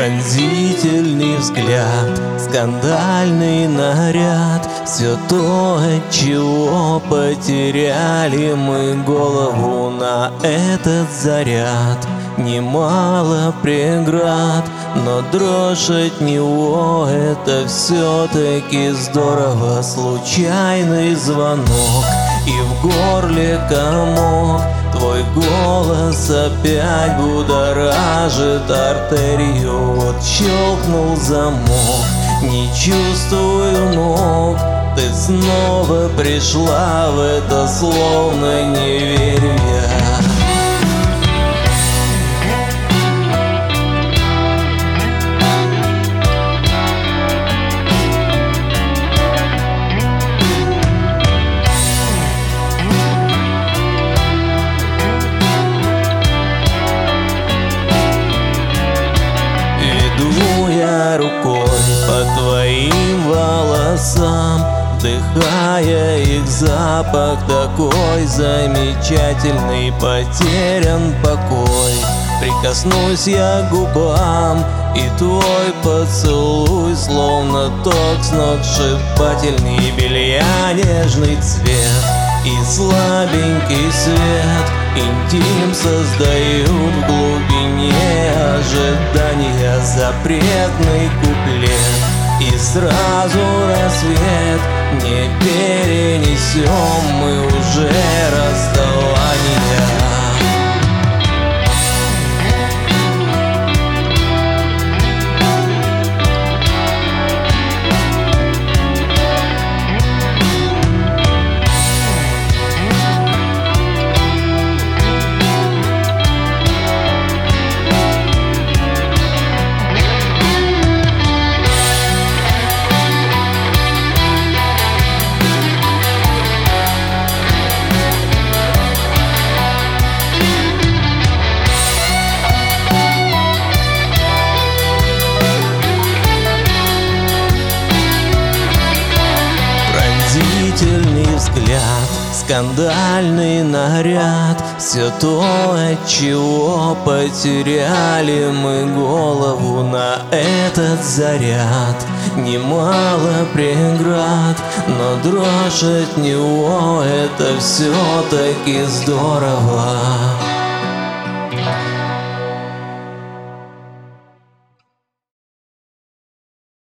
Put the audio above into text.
Пронзительный взгляд, скандальный наряд, все то, от чего потеряли мы голову на этот заряд. Немало преград, но дрожь от него — это все-таки здорово. Случайный звонок, и в горле комок. Твой голос опять будоражит артерию. Вот щелкнул замок, не чувствую ног. Ты снова пришла в это, словно не верю я. Рукой по твоим волосам, вдыхая их запах, такой замечательный, потерян покой. Прикоснусь я к губам, и твой поцелуй словно ток сногсшибательный. Белья нежный цвет и слабенький свет, интим создают в глубине ожидания запретный куплет. И сразу рассвет, не перенесем мы уже расставания. Пронзительный взгляд, скандальный наряд, все то, от чего потеряли мы голову на этот заряд. Немало преград, но дрожь от него — это все-таки здорово.